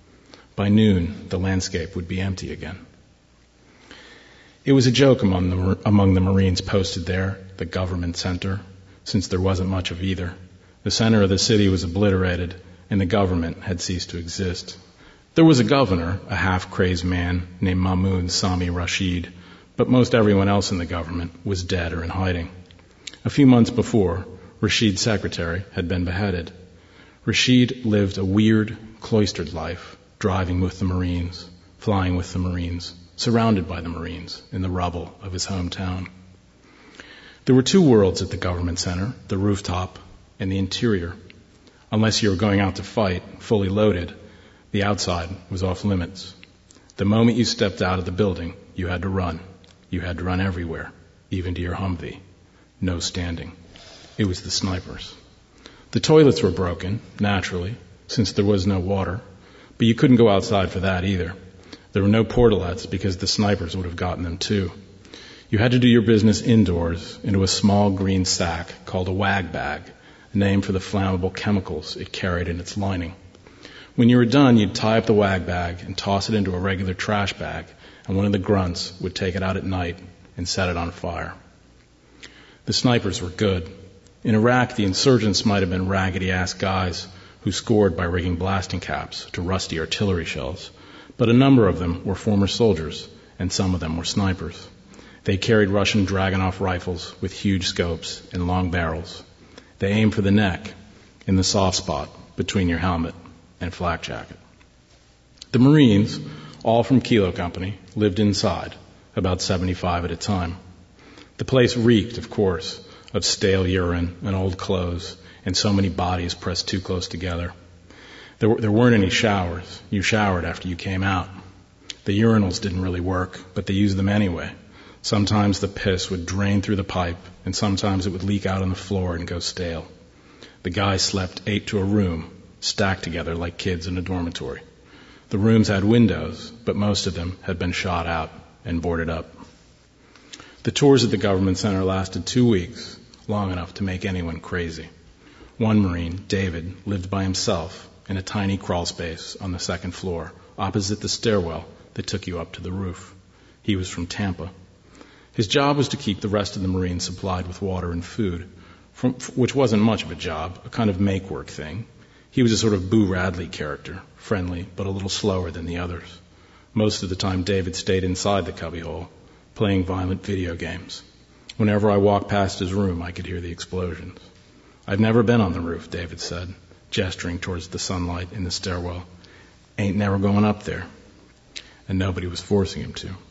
By noon, the landscape would be empty again. It was a joke among the Marines posted there, the government center, since there wasn't much of either. The center of the city was obliterated, and the government had ceased to exist. There was a governor, a half-crazed man named Mahmoud Sami Rashid, but most everyone else in the government was dead or in hiding. A few months before, Rashid's secretary had been beheaded. Rashid lived a weird, cloistered life, driving with the Marines, flying with the Marines, surrounded by the Marines in the rubble of his hometown. There were two worlds at the government center, the rooftop and the interior. Unless you were going out to fight, fully loaded, the outside was off limits. The moment you stepped out of the building, you had to run. You had to run everywhere, even to your Humvee. No standing. It was the snipers. The toilets were broken, naturally, since there was no water, but you couldn't go outside for that either. There were no portalettes because the snipers would have gotten them too. You had to do your business indoors into a small green sack called a wag bag, a name for the flammable chemicals it carried in its lining. When you were done, you'd tie up the wag bag and toss it into a regular trash bag, and one of the grunts would take it out at night and set it on fire. The snipers were good. In Iraq, the insurgents might have been raggedy-ass guys who scored by rigging blasting caps to rusty artillery shells, but a number of them were former soldiers, and some of them were snipers. They carried Russian Dragunov rifles with huge scopes and long barrels. They aimed for the neck, in the soft spot between your helmet and flak jacket. The Marines, all from Kilo Company, lived inside, about 75 at a time. The place reeked, of course, of stale urine and old clothes and so many bodies pressed too close together. There weren't any showers. You showered after you came out. The urinals didn't really work, but they used them anyway. Sometimes the piss would drain through the pipe, and sometimes it would leak out on the floor and go stale. The guys slept 8 to a room, stacked together like kids in a dormitory. The rooms had windows, but most of them had been shot out and boarded up. The tours at the government center lasted 2 weeks, long enough to make anyone crazy. One Marine, David, lived by himself in a tiny crawl space on the second floor, opposite the stairwell that took you up to the roof. He was from Tampa. His job was to keep the rest of the Marines supplied with water and food, which wasn't much of a job, a kind of make-work thing. He was a sort of Boo Radley character, friendly but a little slower than the others. Most of the time David stayed inside the cubbyhole, playing violent video games. Whenever I walked past his room, I could hear the explosions. "I've never been on the roof," David said, gesturing towards the sunlight in the stairwell. "Ain't never going up there." And nobody was forcing him to.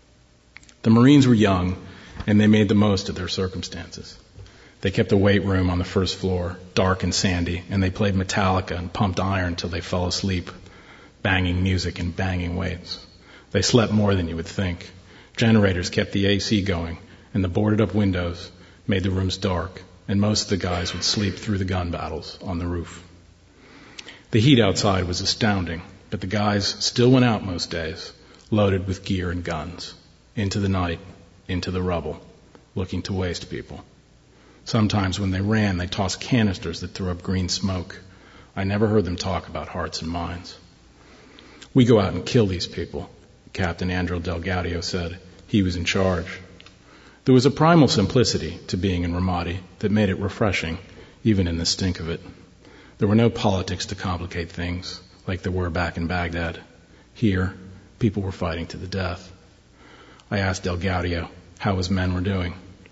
The Marines were young, and they made the most of their circumstances. They kept the weight room on the first floor, dark and sandy, and they played Metallica and pumped iron till they fell asleep, banging music and banging weights. They slept more than you would think. Generators kept the AC going, and the boarded-up windows made the rooms dark, and most of the guys would sleep through the gun battles on the roof. The heat outside was astounding, but the guys still went out most days, loaded with gear and guns, into the night, into the rubble, looking to waste people. Sometimes when they ran, they tossed canisters that threw up green smoke. I never heard them talk about hearts and minds. "We go out and kill these people," Captain Andrew Del Gaudio said. He was in charge. There was a primal simplicity to being in Ramadi that made it refreshing, even in the stink of it. There were no politics to complicate things, like there were back in Baghdad. Here, people were fighting to the death. I asked Del Gaudio how his men were doing.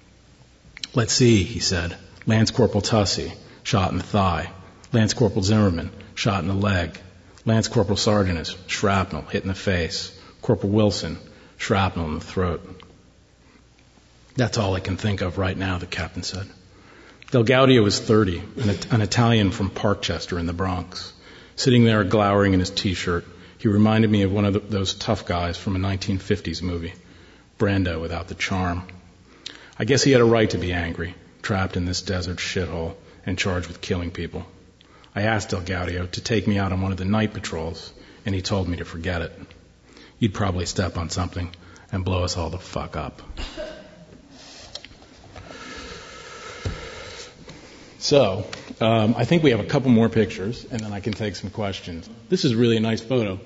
"Let's see," he said. "Lance Corporal Tussey, shot in the thigh. Lance Corporal Zimmerman, shot in the leg. Lance Corporal Sargenis, shrapnel, hit in the face. Corporal Wilson, shrapnel in the throat." "That's all I can think of right now," the captain said. Del Gaudio was 30, an Italian from Parkchester in the Bronx. Sitting there glowering in his T-shirt, he reminded me of one of those tough guys from a 1950s movie, Brando without the charm. I guess he had a right to be angry, trapped in this desert shithole and charged with killing people. I asked Del Gaudio to take me out on one of the night patrols, and he told me to forget it. You'd probably step on something and blow us all the fuck up. So, I think we have a couple more pictures, and then I can take some questions. This is really a nice photo.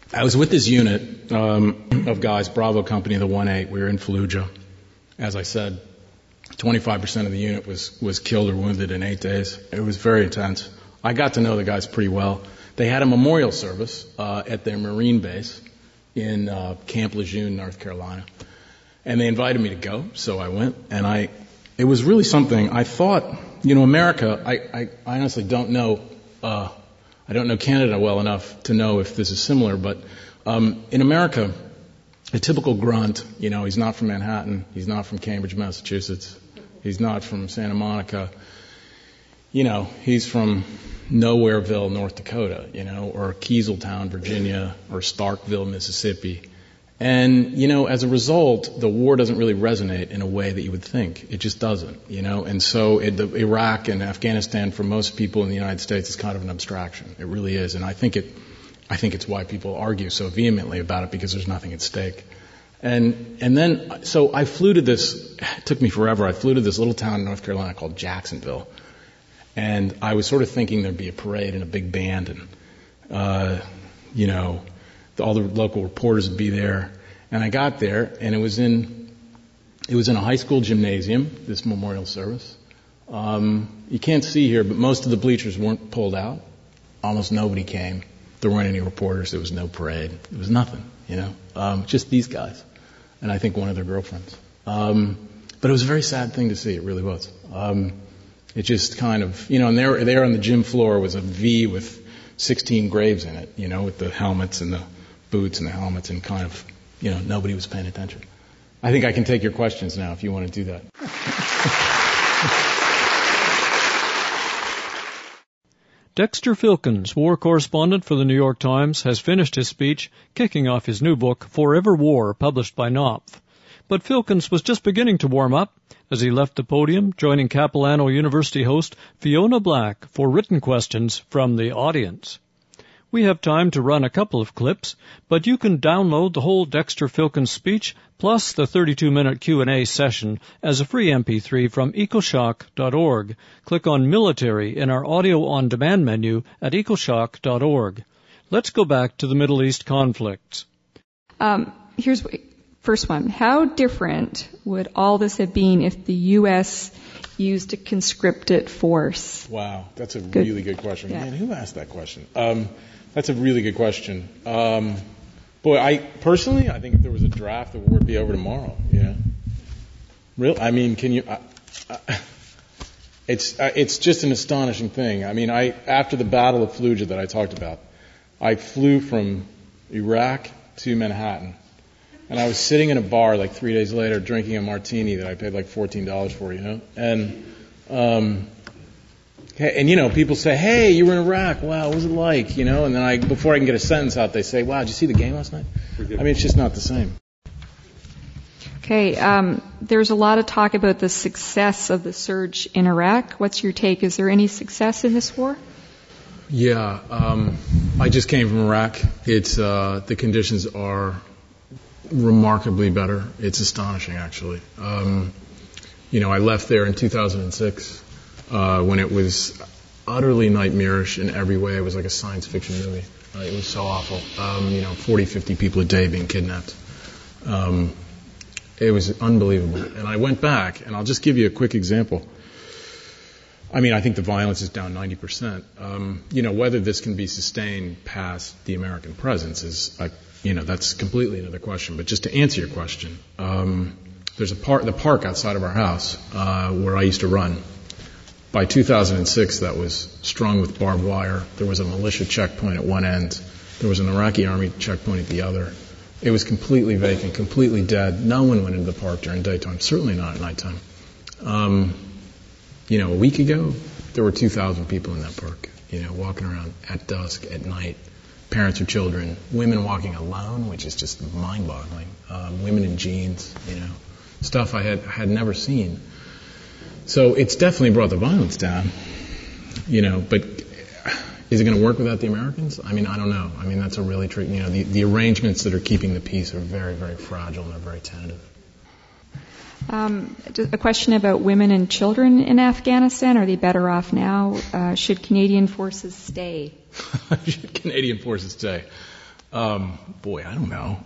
I was with this unit of guys, Bravo Company, the 1-8. We were in Fallujah. As I said, 25% of the unit was killed or wounded in 8 days. It was very intense. I got to know the guys pretty well. They had a memorial service at their Marine base in Camp Lejeune, North Carolina. And they invited me to go, so I went. And it was really something. I thought, America, I honestly don't know, I don't know Canada well enough to know if this is similar, but in America, a typical grunt, he's not from Manhattan, he's not from Cambridge, Massachusetts, he's not from Santa Monica, he's from Nowhereville, North Dakota, or Kieseltown, Virginia, or Starkville, Mississippi. And, as a result, the war doesn't really resonate in a way that you would think. It just doesn't, And so Iraq and Afghanistan, for most people in the United States, is kind of an abstraction. It really is. And I think it's why people argue so vehemently about it, because there's nothing at stake. And then, so I flew to it took me forever. I flew to this little town in North Carolina called Jacksonville. And I was sort of thinking there'd be a parade and a big band and, all the local reporters would be there. And I got there, and it was in a high school gymnasium, this memorial service. You can't see here, but most of the bleachers weren't pulled out. Almost nobody came. There weren't any reporters. There was no parade. There was nothing, just these guys. And I think one of their girlfriends. But it was a very sad thing to see. It really was. It just kind of, and there on the gym floor was a V with 16 graves in it, with the helmets and the boots and the helmets, and kind of, nobody was paying attention. I think I can take your questions now if you want to do that. Dexter Filkins, war correspondent for the New York Times, has finished his speech, kicking off his new book, Forever War, published by Knopf. But Filkins was just beginning to warm up as he left the podium, joining Capilano University host Fiona Black for written questions from the audience. We have time to run a couple of clips, but you can download the whole Dexter Filkins speech plus the 32-minute Q&A session as a free MP3 from ecoshock.org. Click on Military in our audio on demand menu at ecoshock.org. Let's go back to the Middle East conflicts. Here's first one. How different would all this have been if the U.S. used a conscripted force? Wow, that's a really good question. Yeah. Man, who asked that question? That's a really good question. I think if there was a draft, the war would be over tomorrow. Really? I mean, can you? It's just an astonishing thing. I mean, after the Battle of Fallujah that I talked about, I flew from Iraq to Manhattan, and I was sitting in a bar like 3 days later drinking a martini that I paid like $14 for, and people say, hey, you were in Iraq. Wow, what was it like? And then before I can get a sentence out, they say, wow, did you see the game last night? I mean, it's just not the same. Okay, there's a lot of talk about the success of the surge in Iraq. What's your take? Is there any success in this war? Yeah, I just came from Iraq. It's the conditions are remarkably better. It's astonishing, actually. I left there in 2006 when it was utterly nightmarish in every way. It was like a science fiction movie. It was so awful. 40, 50 people a day being kidnapped. It was unbelievable. And I went back, and I'll just give you a quick example. I mean, I think the violence is down 90%. Whether this can be sustained past the American presence is, that's completely another question. But just to answer your question, there's the park outside of our house where I used to run. By 2006, that was strung with barbed wire. There was a militia checkpoint at one end. There was an Iraqi army checkpoint at the other. It was completely vacant, completely dead. No one went into the park during daytime, certainly not at nighttime. A week ago, there were 2,000 people in that park, walking around at dusk, at night, parents with children, women walking alone, which is just mind-boggling, women in jeans, stuff I had never seen. So it's definitely brought the violence down, but is it going to work without the Americans? I mean, I don't know. I mean, that's a really tricky, the arrangements that are keeping the peace are very, very fragile and they're very tentative. A question about women and children in Afghanistan. Are they better off now? Should Canadian forces stay? Should Canadian forces stay? Boy, I don't know.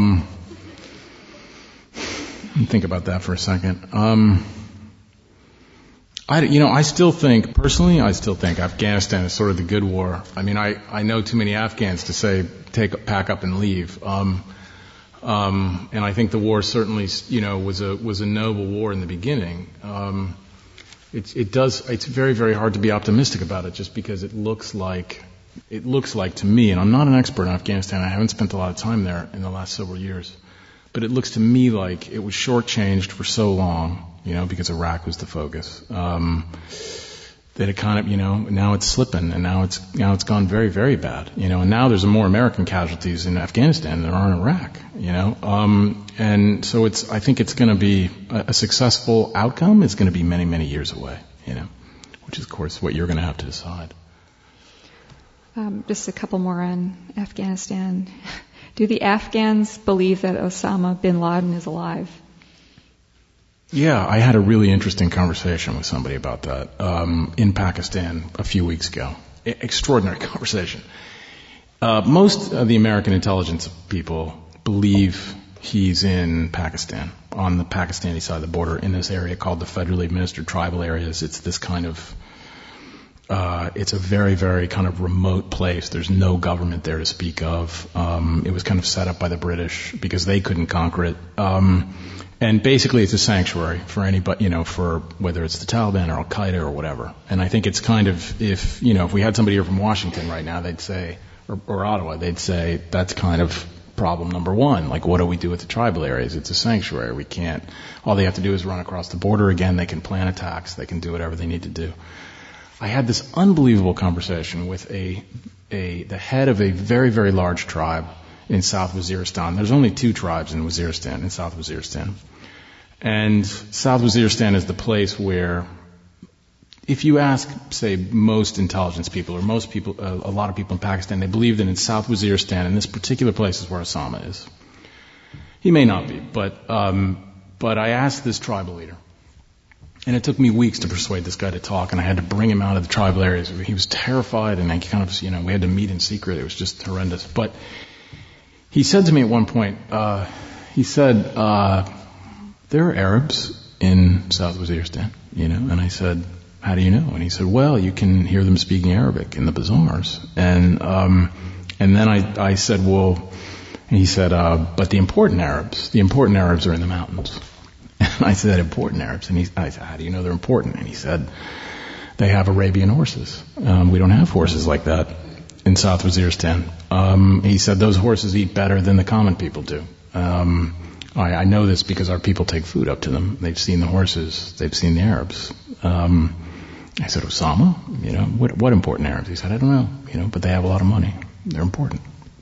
Let me think about that for a second. I still think Afghanistan is sort of the good war. I mean, I know too many Afghans to say pack up and leave. And I think the war certainly, was a noble war in the beginning. It's very, very hard to be optimistic about it just because it looks like to me, and I'm not an expert in Afghanistan, I haven't spent a lot of time there in the last several years, but it looks to me like it was shortchanged for so long, because Iraq was the focus, that it kind of, now it's slipping, and now it's gone very, very bad, and now there's more American casualties in Afghanistan than there are in Iraq, and so I think it's going to be a successful outcome. It's going to be many, many years away, which is of course what you're going to have to decide. Just a couple more on Afghanistan. Do the Afghans believe that Osama bin Laden is alive? Yeah, I had a really interesting conversation with somebody about that in Pakistan a few weeks ago. Extraordinary conversation. Most of the American intelligence people believe he's in Pakistan, on the Pakistani side of the border, in this area called the federally administered tribal areas. It's this kind of it's a very, very kind of remote place. There's no government there to speak of. It was kind of set up by the British because they couldn't conquer it. And basically it's a sanctuary for anybody, for whether it's the Taliban or Al-Qaeda or whatever. And I think it's kind of, if we had somebody here from Washington right now, they'd say, or Ottawa, they'd say that's kind of problem number one. Like, what do we do with the tribal areas? It's a sanctuary. We can't, all they have to do is run across the border again. They can plan attacks. They can do whatever they need to do. I had this unbelievable conversation with the head of a very, very large tribe in South Waziristan. There's only 2 tribes in Waziristan, in South Waziristan. And South Waziristan is the place where, if you ask, say, most intelligence people, or most people, a lot of people in Pakistan, they believe that in South Waziristan, in this particular place is where Osama is. He may not be, but I asked this tribal leader. And it took me weeks to persuade this guy to talk, and I had to bring him out of the tribal areas. He was terrified, and I kind of, we had to meet in secret. It was just horrendous. But he said to me at one point, there are Arabs in South Waziristan, and I said, how do you know? And he said, well, you can hear them speaking Arabic in the bazaars. And then I said, well, and he said, but the important Arabs are in the mountains. And I said, important Arabs? And I said, how do you know they're important? And he said, they have Arabian horses. We don't have horses like that in South Waziristan. He said, those horses eat better than the common people do. I know this because our people take food up to them. They've seen the horses. They've seen the Arabs. I said, Osama? What important Arabs? He said, I don't know, but they have a lot of money. They're important.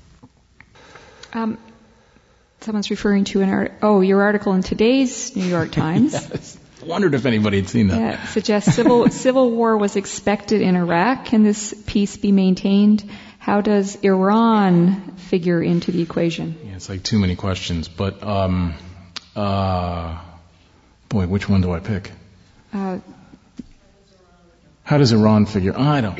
Someone's referring to your article in today's New York Times. Yes. I wondered if anybody had seen that. Yeah, suggests civil war was expected in Iraq. Can this peace be maintained? How does Iran figure into the equation? Yeah, it's like too many questions, but boy, which one do I pick? How does Iran figure?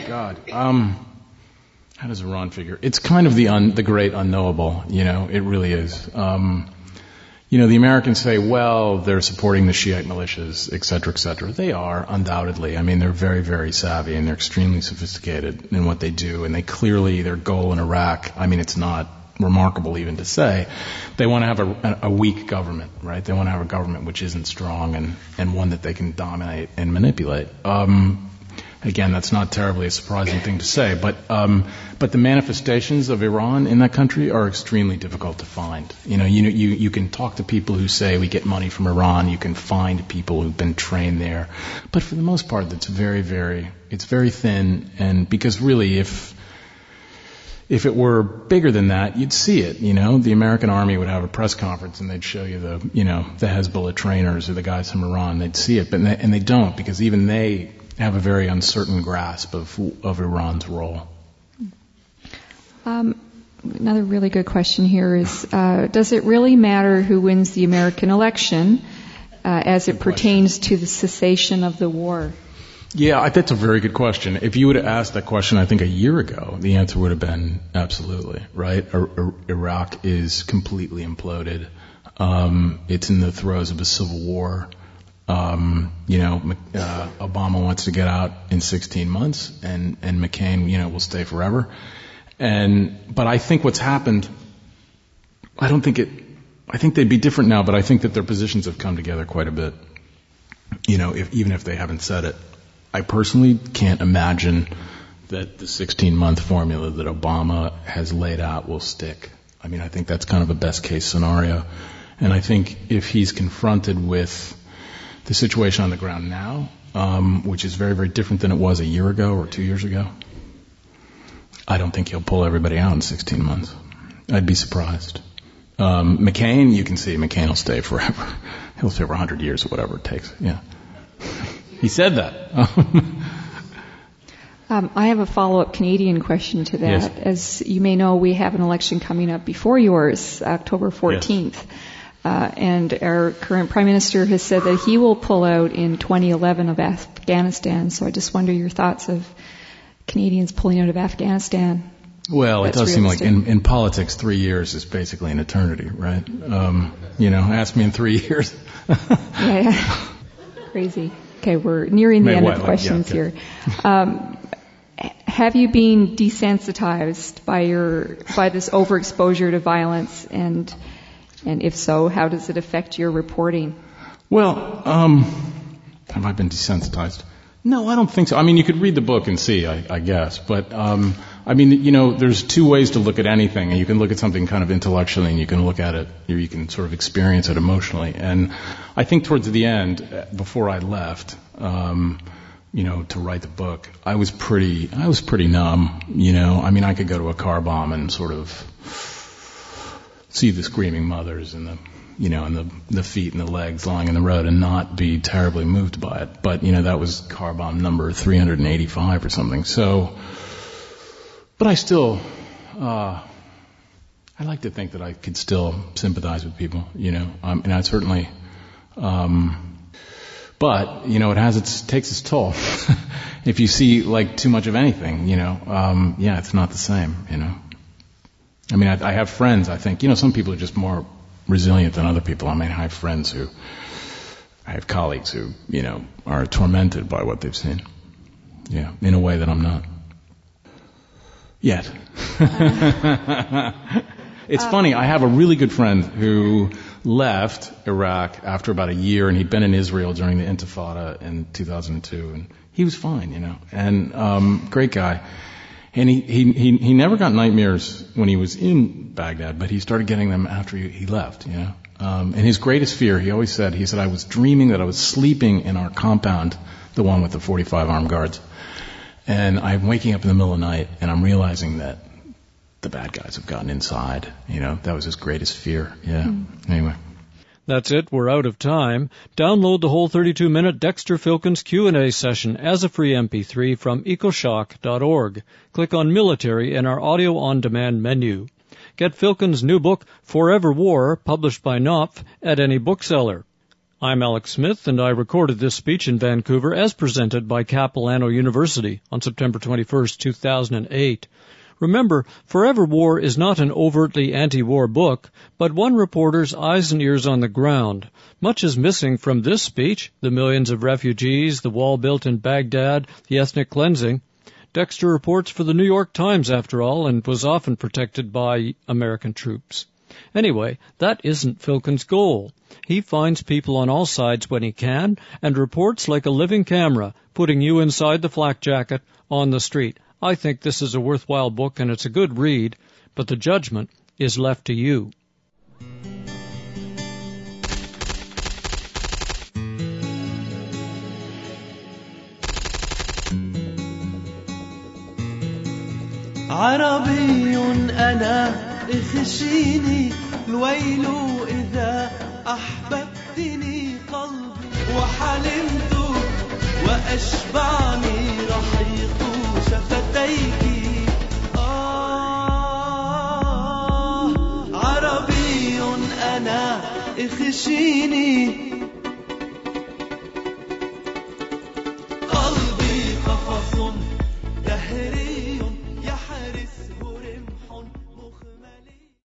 How does Iran figure? It's kind of the great unknowable, it really is. The Americans say, well, they're supporting the Shiite militias, et cetera, They are, undoubtedly. I mean, they're very, very savvy, and they're extremely sophisticated in what they do, and they clearly, their goal in Iraq, I mean, it's not remarkable even to say, they want to have a weak government, right? They want to have a government which isn't strong and one that they can dominate and manipulate. Again, that's not terribly a surprising thing to say, but the manifestations of Iran in that country are extremely difficult to find. You can talk to people who say we get money from Iran. You can find people who've been trained there, but for the most part, it's very thin. And because really, if it were bigger than that, you'd see it. The American army would have a press conference and they'd show you the Hezbollah trainers or the guys from Iran. They'd see it, and they don't, because even they have a very uncertain grasp of Iran's role. Another really good question here is, does it really matter who wins the American election as it pertains to the cessation of the war? Yeah, that's a very good question. If you would have asked that question, I think a year ago, the answer would have been absolutely, right? Iraq is completely imploded. It's in the throes of a civil war. Obama wants to get out in 16 months, and McCain, will stay forever. But I think what's happened, I think they'd be different now, but I think that their positions have come together quite a bit. Even if they haven't said it. I personally can't imagine that the 16-month formula that Obama has laid out will stick. I mean, I think that's kind of a best case scenario. And I think if he's confronted with the situation on the ground now, which is very, very different than it was a year ago or 2 years ago, I don't think he'll pull everybody out in 16 months. I'd be surprised. McCain, you can see McCain will stay forever. He'll stay for 100 years or whatever it takes. Yeah. He said that. I have a follow-up Canadian question to that. Yes. As you may know, we have an election coming up before yours, October 14th. Yes. And our current Prime Minister has said that he will pull out in 2011 of Afghanistan. So I just wonder your thoughts of Canadians pulling out of Afghanistan. Well, it does seem like in politics, 3 years is basically an eternity, right? Ask me in 3 years. Yeah. Crazy. Okay, we're nearing the end of the questions here. Have you been desensitized by this overexposure to violence, and if so, how does it affect your reporting? Well, have I been desensitized? No, I don't think so. I mean, you could read the book and see, I guess. But, there's two ways to look at anything. And you can look at something kind of intellectually, and you can look at it, or you can sort of experience it emotionally. And I think towards the end, before I left, to write the book, I was pretty numb, I mean, I could go to a car bomb and sort of see the screaming mothers and the feet and the legs lying in the road and not be terribly moved by it. But, that was car bomb number 385 or something. So, but I still, I like to think that I could still sympathize with people, and I certainly, but, it takes its toll. If you see, too much of anything, it's not the same, I mean, I have friends, I think, some people are just more resilient than other people. I mean, I have colleagues who, are tormented by what they've seen. Yeah, in a way that I'm not. Yet. It's funny, I have a really good friend who left Iraq after about a year, and he'd been in Israel during the Intifada in 2002, and he was fine, and great guy. And he never got nightmares when he was in Baghdad, but he started getting them after he left, And his greatest fear, he always said, I was dreaming that I was sleeping in our compound, the one with the 45 armed guards. And I'm waking up in the middle of the night, and I'm realizing that the bad guys have gotten inside. That was his greatest fear. Yeah. Anyway. That's it. We're out of time. Download the whole 32-minute Dexter Filkins Q&A session as a free MP3 from ecoshock.org. Click on Military in our audio on-demand menu. Get Filkins' new book, Forever War, published by Knopf, at any bookseller. I'm Alex Smith, and I recorded this speech in Vancouver as presented by Capilano University on September 21, 2008. Remember, Forever War is not an overtly anti-war book, but one reporter's eyes and ears on the ground. Much is missing from this speech: the millions of refugees, the wall built in Baghdad, the ethnic cleansing. Dexter reports for the New York Times, after all, and was often protected by American troops. Anyway, that isn't Filkins' goal. He finds people on all sides when he can, and reports like a living camera, putting you inside the flak jacket on the street. I think this is a worthwhile book, and it's a good read, but the judgment is left to you. عربي أنا اخشيني الويل إذا أحببتني قلبي وحلمت وأشبعني رحيق شفتيك عربي أنا اخشيني